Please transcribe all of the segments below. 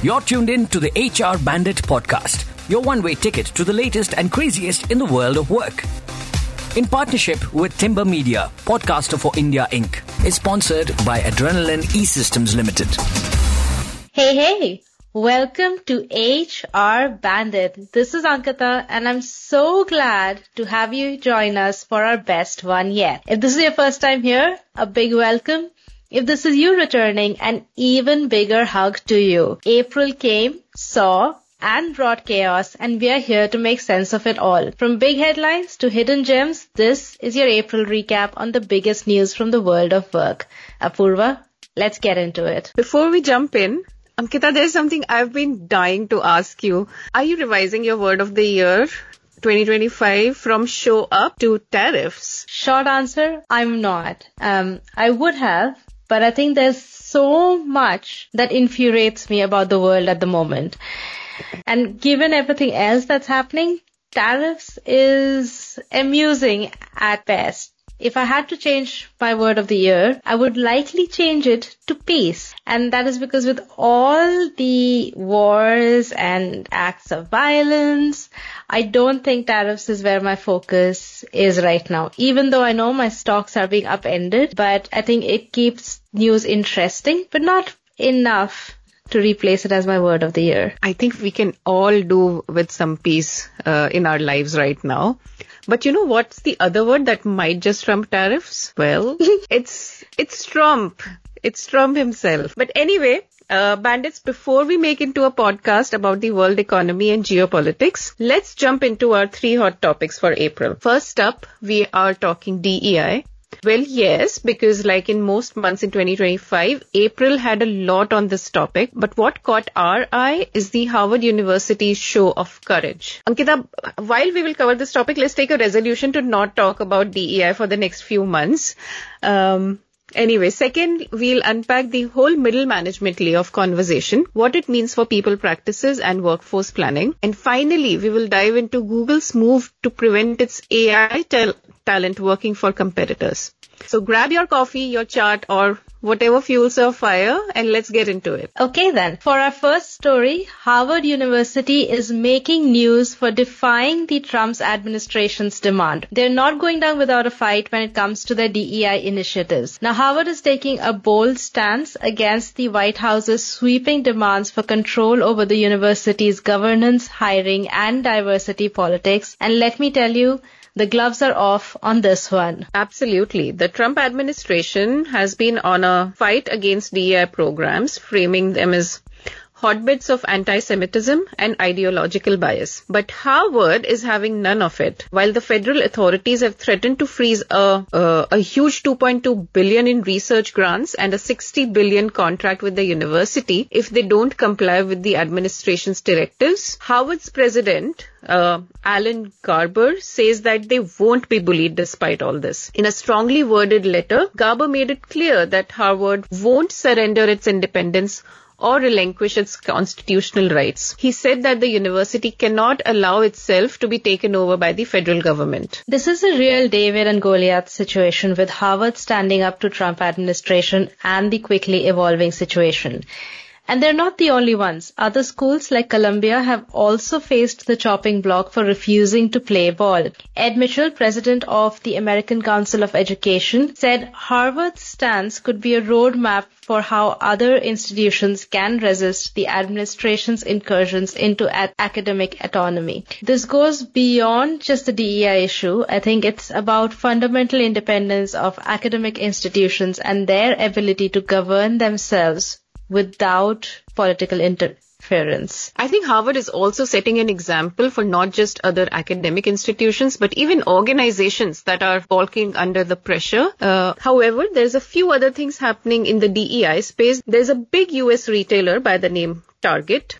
You're tuned in to the HR Bandit podcast, your one-way ticket to the latest and craziest in the world of work. In partnership with Timber Media, Podcaster for India Inc. is sponsored by Adrenaline E-Systems Limited. Hey, welcome to HR Bandit. This is Ankita and I'm so glad to have you join us for our best one yet. If this is your first time here, a big welcome. If this is you returning, an even bigger hug to you. April came, saw, and brought chaos, and we are here to make sense of it all. From big headlines to hidden gems, this is your April recap on the biggest news from the world of work. Apurva, let's get into it. Before we jump in, Ankita, there's something I've been dying to ask you. Are you revising your word of the year 2025 from show up to tariffs? Short answer, I'm not. I would have, but I think there's so much that infuriates me about the world at the moment. And given everything else that's happening, tariffs is amusing at best. If I had to change my word of the year, I would likely change it to peace. And that is because with all the wars and acts of violence, I don't think tariffs is where my focus is right now. Even though I know my stocks are being upended, but I think it keeps news interesting, but not enough to replace it as my word of the year. I think we can all do with some peace in our lives right now. But you know what's the other word that might just trump tariffs? Well, it's Trump. It's Trump himself. But anyway, bandits, before we make into a podcast about the world economy and geopolitics, let's jump into our 3 hot topics for April. First up, we are talking DEI. Well, yes, because like in most months in 2025, April had a lot on this topic. But what caught our eye is the Harvard University show of courage. Ankita, while we will cover this topic, let's take a resolution to not talk about DEI for the next few months. Anyway, second, we'll unpack the whole middle management layer of conversation, what it means for people practices and workforce planning. And finally, we will dive into Google's move to prevent its AI talent working for competitors. So grab your coffee, your chart, or whatever fuels your fire, and let's get into it. Okay then. For our first story, Harvard University is making news for defying the Trump's administration's demand. They're not going down without a fight when it comes to their DEI initiatives. Now, Harvard is taking a bold stance against the White House's sweeping demands for control over the university's governance, hiring, and diversity politics. And let me tell you, the gloves are off on this one. Absolutely. The Trump administration has been on a fight against DEI programs, framing them as hotbeds of anti-Semitism and ideological bias. But Harvard is having none of it. While the federal authorities have threatened to freeze a huge $2.2 billion in research grants and a $60 billion contract with the university if they don't comply with the administration's directives, Harvard's president, Alan Garber, says that they won't be bullied despite all this. In a strongly worded letter, Garber made it clear that Harvard won't surrender its independence or relinquish its constitutional rights. He said that the university cannot allow itself to be taken over by the federal government. This is a real David and Goliath situation, with Harvard standing up to Trump administration and the quickly evolving situation. And they're not the only ones. Other schools like Columbia have also faced the chopping block for refusing to play ball. Ed Mitchell, president of the American Council of Education, said Harvard's stance could be a roadmap for how other institutions can resist the administration's incursions into academic autonomy. This goes beyond just the DEI issue. I think it's about fundamental independence of academic institutions and their ability to govern themselves without political interference. I think Harvard is also setting an example for not just other academic institutions, but even organizations that are balking under the pressure. However, there's a few other things happening in the DEI space. There's a big US retailer by the name Target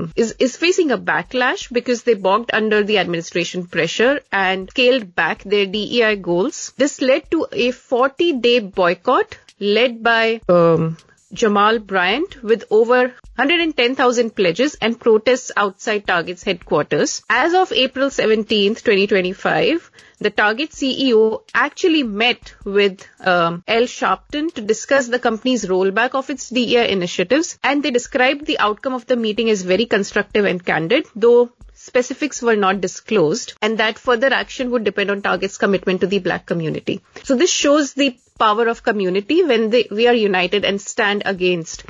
is facing a backlash because they balked under the administration pressure and scaled back their DEI goals. This led to a 40-day boycott led by Jamal Bryant with over 110,000 pledges and protests outside Target's headquarters. As of April 17th, 2025, the Target CEO actually met with Al Sharpton to discuss the company's rollback of its DEI initiatives, and they described the outcome of the meeting as very constructive and candid, though specifics were not disclosed, and that further action would depend on Target's commitment to the Black community. So this shows the power of community when we are united and stand against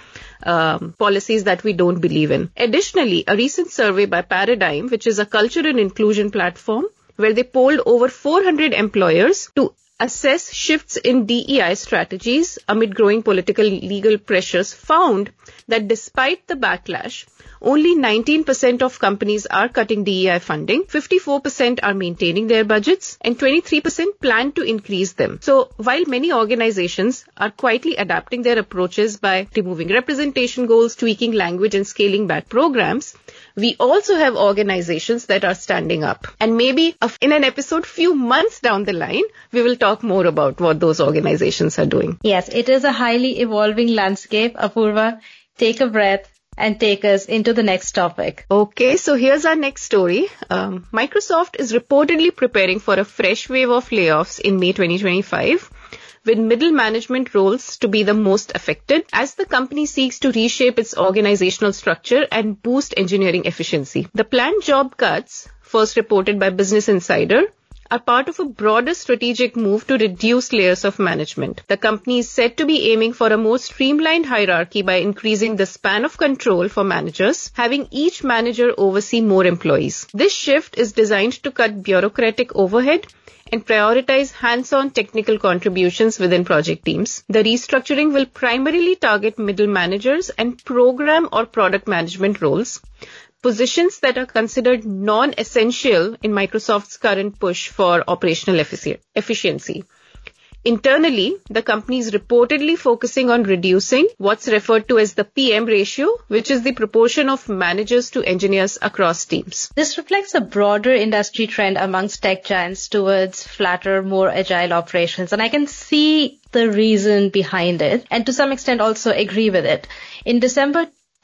policies that we don't believe in. Additionally, a recent survey by Paradigm, which is a culture and inclusion platform, where they polled over 400 employers to assess shifts in DEI strategies amid growing political legal pressures, found that despite the backlash, only 19% of companies are cutting DEI funding, 54% are maintaining their budgets, and 23% plan to increase them. So while many organizations are quietly adapting their approaches by removing representation goals, tweaking language, and scaling back programs, we also have organizations that are standing up. And maybe in an episode few months down the line, we will talk more about what those organizations are doing. Yes, it is a highly evolving landscape. Apurva, take a breath and take us into the next topic. Okay, so here's our next story. Microsoft is reportedly preparing for a fresh wave of layoffs in May 2025, with middle management roles to be the most affected as the company seeks to reshape its organizational structure and boost engineering efficiency. The planned job cuts, first reported by Business Insider, are part of a broader strategic move to reduce layers of management. The company is said to be aiming for a more streamlined hierarchy by increasing the span of control for managers, having each manager oversee more employees. This shift is designed to cut bureaucratic overhead and prioritize hands-on technical contributions within project teams. The restructuring will primarily target middle managers and program or product management roles, positions that are considered non-essential in Microsoft's current push for operational efficiency. Internally, the company is reportedly focusing on reducing what's referred to as the PM ratio, which is the proportion of managers to engineers across teams. This reflects a broader industry trend amongst tech giants towards flatter, more agile operations, and I can see the reason behind it, and to some extent also agree with it. In December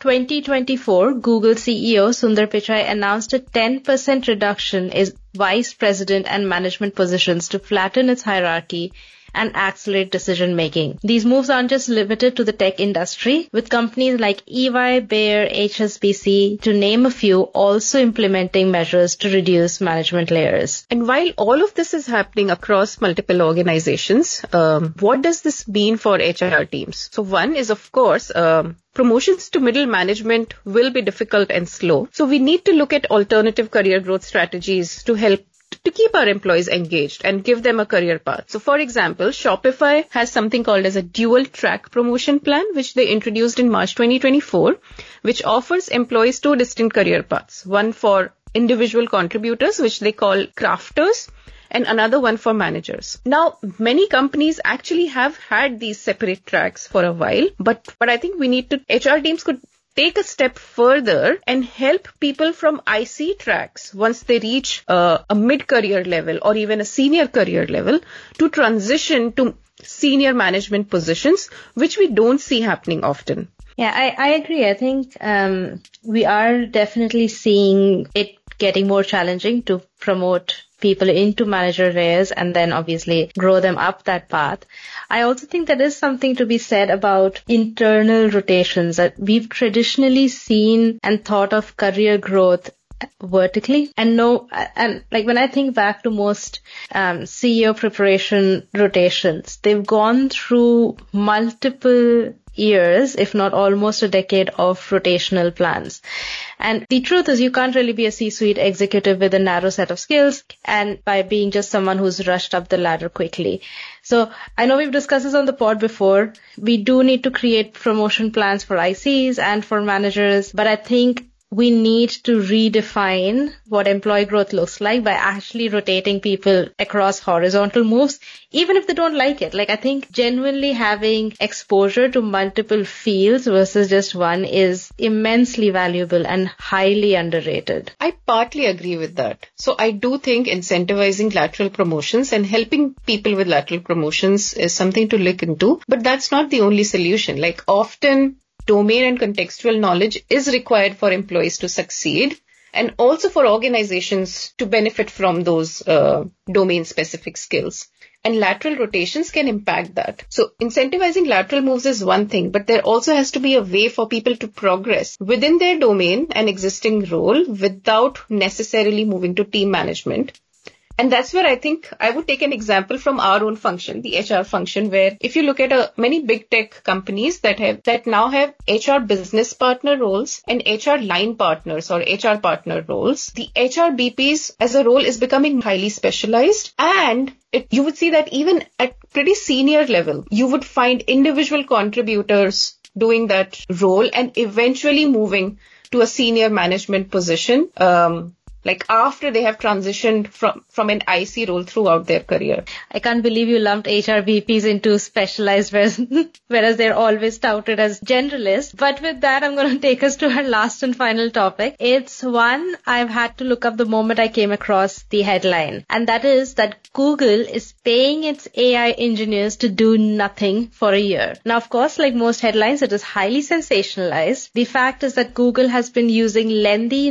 2024, Google CEO Sundar Pichai announced a 10% reduction in vice president and management positions to flatten its hierarchy and accelerate decision-making. These moves aren't just limited to the tech industry, with companies like EY, Bayer, HSBC, to name a few, also implementing measures to reduce management layers. And while all of this is happening across multiple organizations, what does this mean for HR teams? So one is, of course, promotions to middle management will be difficult and slow. So we need to look at alternative career growth strategies to help to keep our employees engaged and give them a career path. So for example, Shopify has something called as a dual track promotion plan, which they introduced in March 2024, which offers employees two distinct career paths, one for individual contributors, which they call crafters, and another one for managers. Now, many companies actually have had these separate tracks for a while, but I think HR teams could take a step further and help people from IC tracks once they reach a mid-career level or even a senior career level to transition to senior management positions, which we don't see happening often. Yeah, I agree. I think we are definitely seeing it getting more challenging to promote people into manager layers and then obviously grow them up that path. I also think there is something to be said about internal rotations that we've traditionally seen and thought of career growth vertically and like when I think back to most CEO preparation rotations, they've gone through multiple years, if not almost a decade of rotational plans. And the truth is you can't really be a C-suite executive with a narrow set of skills and by being just someone who's rushed up the ladder quickly. So I know we've discussed this on the pod before. We do need to create promotion plans for ICs and for managers, but I think we need to redefine what employee growth looks like by actually rotating people across horizontal moves, even if they don't like it. Like, I think genuinely having exposure to multiple fields versus just one is immensely valuable and highly underrated. I partly agree with that. So I do think incentivizing lateral promotions and helping people with lateral promotions is something to look into, but that's not the only solution. Like, often domain and contextual knowledge is required for employees to succeed, and also for organizations to benefit from those domain-specific skills. And lateral rotations can impact that. So incentivizing lateral moves is one thing, but there also has to be a way for people to progress within their domain and existing role without necessarily moving to team management. And that's where I think I would take an example from our own function, the HR function, where if you look at many big tech companies that now have HR business partner roles and HR line partners or HR partner roles, the HR BPs as a role is becoming highly specialized, and you would see that even at pretty senior level, you would find individual contributors doing that role and eventually moving to a senior management position, like after they have transitioned from an IC role throughout their career. I can't believe you lumped HR VPs into specialized, whereas they're always touted as generalists. But with that, I'm going to take us to our last and final topic. It's one I've had to look up the moment I came across the headline. And that is that Google is paying its AI engineers to do nothing for a year. Now, of course, like most headlines, it is highly sensationalized. The fact is that Google has been using lengthy,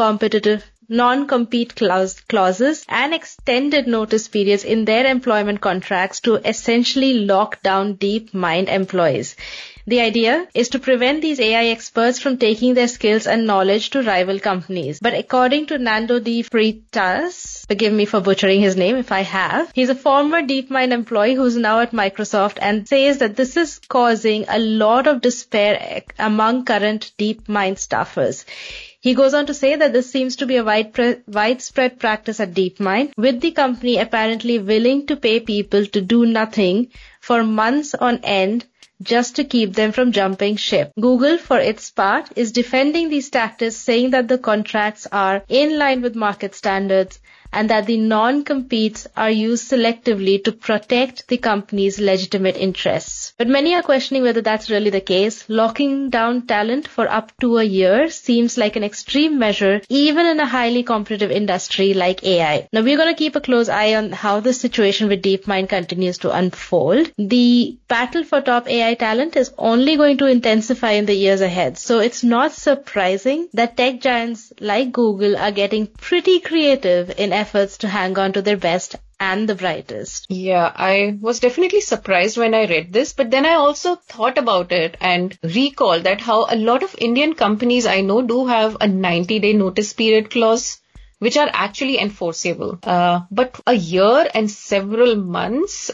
non-compete clauses and extended notice periods in their employment contracts to essentially lock down DeepMind employees. The idea is to prevent these AI experts from taking their skills and knowledge to rival companies. But according to Nando de Freitas, forgive me for butchering his name if I have, he's a former DeepMind employee who's now at Microsoft and says that this is causing a lot of despair among current DeepMind staffers. He goes on to say that this seems to be a widespread practice at DeepMind, with the company apparently willing to pay people to do nothing for months on end just to keep them from jumping ship. Google, for its part, is defending these tactics, saying that the contracts are in line with market standards and that the non-competes are used selectively to protect the company's legitimate interests. But many are questioning whether that's really the case. Locking down talent for up to a year seems like an extreme measure, even in a highly competitive industry like AI. Now, we're going to keep a close eye on how the situation with DeepMind continues to unfold. The battle for top AI talent is only going to intensify in the years ahead. So it's not surprising that tech giants like Google are getting pretty creative in efforts to hang on to their best and the brightest. Yeah, I was definitely surprised when I read this, but then I also thought about it and recalled that how a lot of Indian companies I know do have a 90-day notice period clause, which are actually enforceable. But a year and several months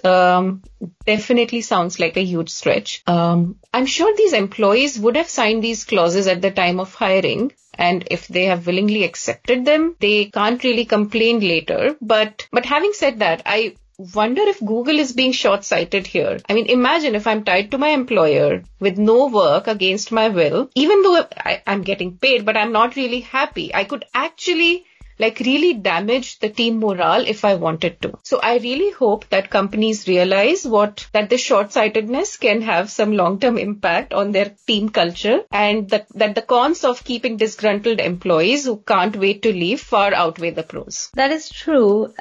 definitely sounds like a huge stretch. I'm sure these employees would have signed these clauses at the time of hiring, and if they have willingly accepted them, they can't really complain later. But having said that, I wonder if Google is being short-sighted here. I mean, imagine if I'm tied to my employer with no work against my will, even though I'm getting paid, but I'm not really happy. I could actually really damage the team morale if I wanted to. So I really hope that companies realize that the short-sightedness can have some long-term impact on their team culture, and that the cons of keeping disgruntled employees who can't wait to leave far outweigh the pros. That is true.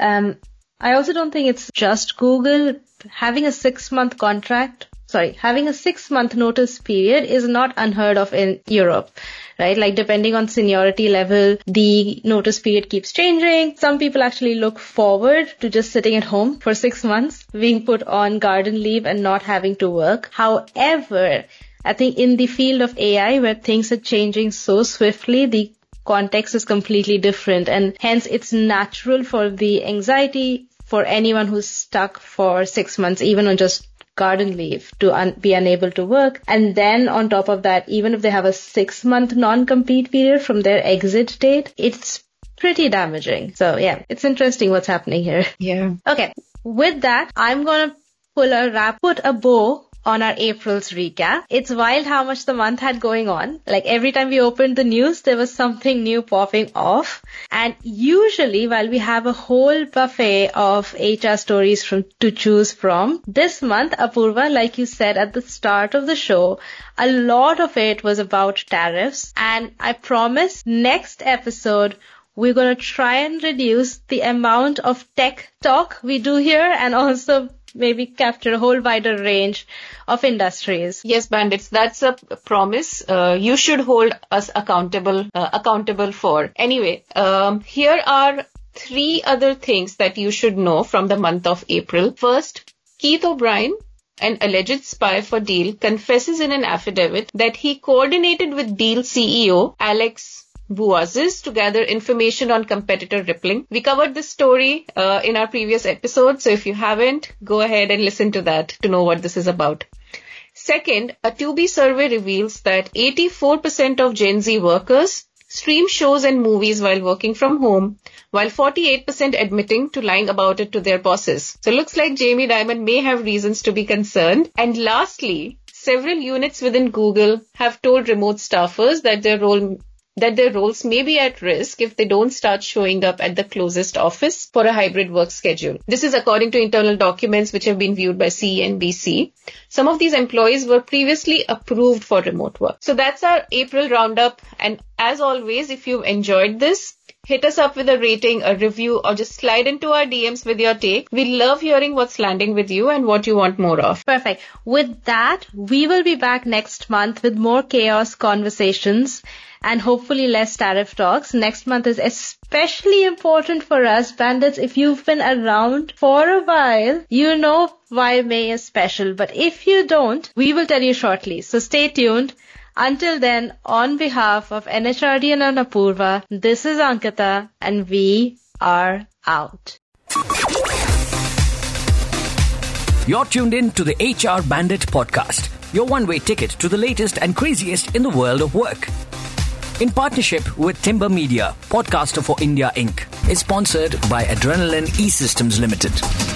I also don't think it's just Google. Having a 6-month notice period is not unheard of in Europe, right? Like, depending on seniority level, the notice period keeps changing. Some people actually look forward to just sitting at home for 6 months, being put on garden leave and not having to work. However, I think in the field of AI, where things are changing so swiftly, the context is completely different, and hence it's natural for the anxiety for anyone who's stuck for 6 months, even on just garden leave, to be unable to work. And then on top of that, even if they have a 6-month non-compete period from their exit date, it's pretty damaging. So yeah, it's interesting what's happening here. Yeah. Okay. With that, I'm going to put a bow on our April's recap. It's wild how much the month had going on. Like every time we opened the news, there was something new popping off. And usually while we have a whole buffet of HR stories to choose from, this month, Apurva, like you said at the start of the show, a lot of it was about tariffs. And I promise next episode, we're going to try and reduce the amount of tech talk we do here and also maybe capture a whole wider range of industries. Yes, Bandits, that's a promise. You should hold us accountable for. Anyway, here are 3 other things that you should know from the month of April. First, Keith O'Brien, an alleged spy for Deel, confesses in an affidavit that he coordinated with Deel CEO Alex Buazes to gather information on competitor Rippling. We covered this story in our previous episode, so if you haven't, go ahead and listen to that to know what this is about. Second, a 2B survey reveals that 84% of Gen Z workers stream shows and movies while working from home, while 48% admitting to lying about it to their bosses. So looks like Jamie Dimon may have reasons to be concerned. And lastly, several units within Google have told remote staffers that their roles may be at risk if they don't start showing up at the closest office for a hybrid work schedule. This is according to internal documents which have been viewed by CNBC. Some of these employees were previously approved for remote work. So that's our April roundup. And as always, if you've enjoyed this, hit us up with a rating, a review, or just slide into our DMs with your take. We love hearing what's landing with you and what you want more of. Perfect. With that, we will be back next month with more chaos conversations and hopefully less tariff talks. Next month is especially important for us, Bandits. If you've been around for a while, you know why May is special. But if you don't, we will tell you shortly. So stay tuned. Until then, on behalf of NHRD and Apurva, this is Ankita and we are out. You're tuned in to the HR Bandit podcast, your one-way ticket to the latest and craziest in the world of work. In partnership with Timber Media, Podcaster for India Inc. is sponsored by Adrenaline E-Systems Limited.